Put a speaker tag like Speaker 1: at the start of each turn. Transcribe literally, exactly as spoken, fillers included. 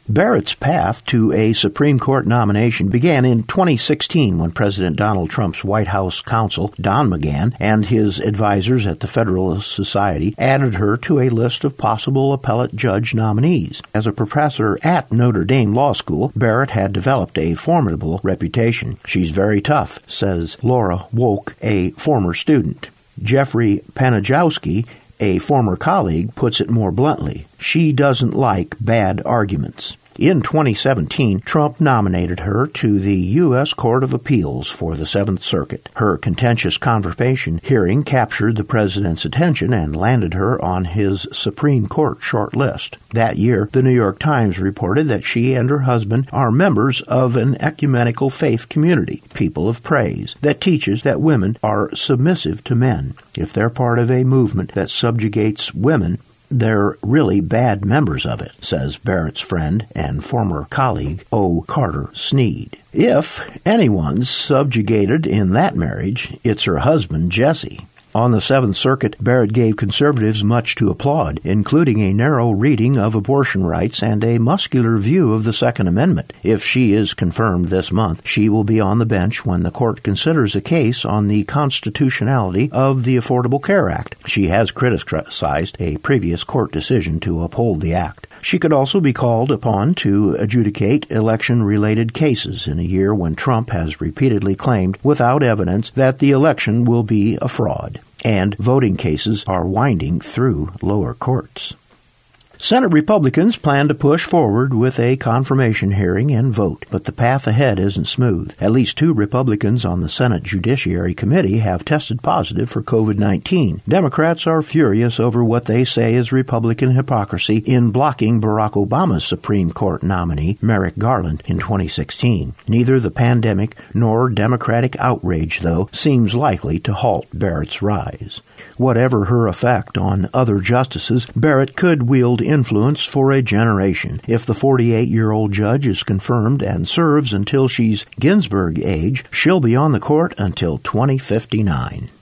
Speaker 1: Barrett's path to a Supreme Court nomination began in twenty sixteen when President Donald Trump's White House counsel, Don McGahn, and his advisors at the Federalist Society added her to a list of possible appellate judge nominees. As a professor at Notre Dame Law School, Barrett had developed a formidable reputation. She's very tough, says Laura Woke, a former student. Jeffrey Panajowski, a former colleague, puts it more bluntly. She doesn't like bad arguments. In twenty seventeen, Trump nominated her to the U S Court of Appeals for the Seventh Circuit. Her contentious confirmation hearing captured the president's attention and landed her on his Supreme Court short list. That year, the New York Times reported that she and her husband are members of an ecumenical faith community, People of Praise, that teaches that women are submissive to men. If they're part of a movement that subjugates women, they're really bad members of it, says Barrett's friend and former colleague, O. Carter Sneed. If anyone's subjugated in that marriage, it's her husband, Jesse. On the Seventh Circuit, Barrett gave conservatives much to applaud, including a narrow reading of abortion rights and a muscular view of the Second Amendment. If she is confirmed this month, she will be on the bench when the court considers a case on the constitutionality of the Affordable Care Act. She has criticized a previous court decision to uphold the act. She could also be called upon to adjudicate election-related cases in a year when Trump has repeatedly claimed, without evidence, that the election will be a fraud, and voting cases are winding through lower courts. Senate Republicans plan to push forward with a confirmation hearing and vote, but the path ahead isn't smooth. At least two Republicans on the Senate Judiciary Committee have tested positive for covid nineteen. Democrats are furious over what they say is Republican hypocrisy in blocking Barack Obama's Supreme Court nominee, Merrick Garland, in twenty sixteen. Neither the pandemic nor Democratic outrage, though, seems likely to halt Barrett's rise. Whatever her effect on other justices, Barrett could wield influence for a generation. If the forty-eight-year-old judge is confirmed and serves until she's Ginsburg age, she'll be on the court until twenty fifty-nine.